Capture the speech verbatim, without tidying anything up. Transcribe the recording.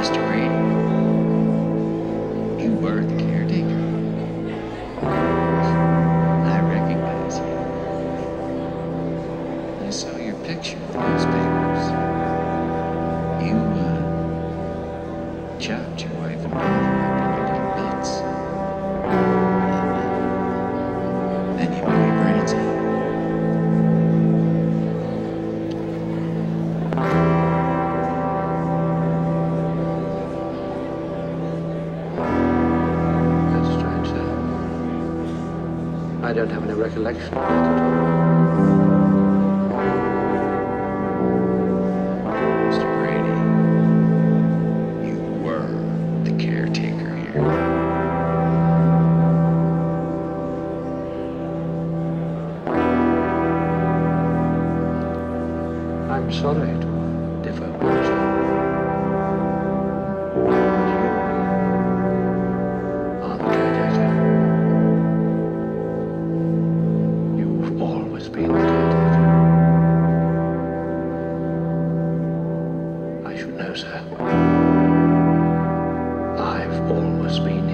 Mister Brady, you were the caretaker. I recognize you. I saw your picture in the newspapers. You, uh, chopped your wife and daughter up into little bits. Then you blew your brains out. That's strange, sir. I don't have any recollection of that at all. Mister Brady, you were the caretaker here. I'm sorry to differ, sir. But you are the caretaker. You've always been the caretaker. I should know, sir. I've always been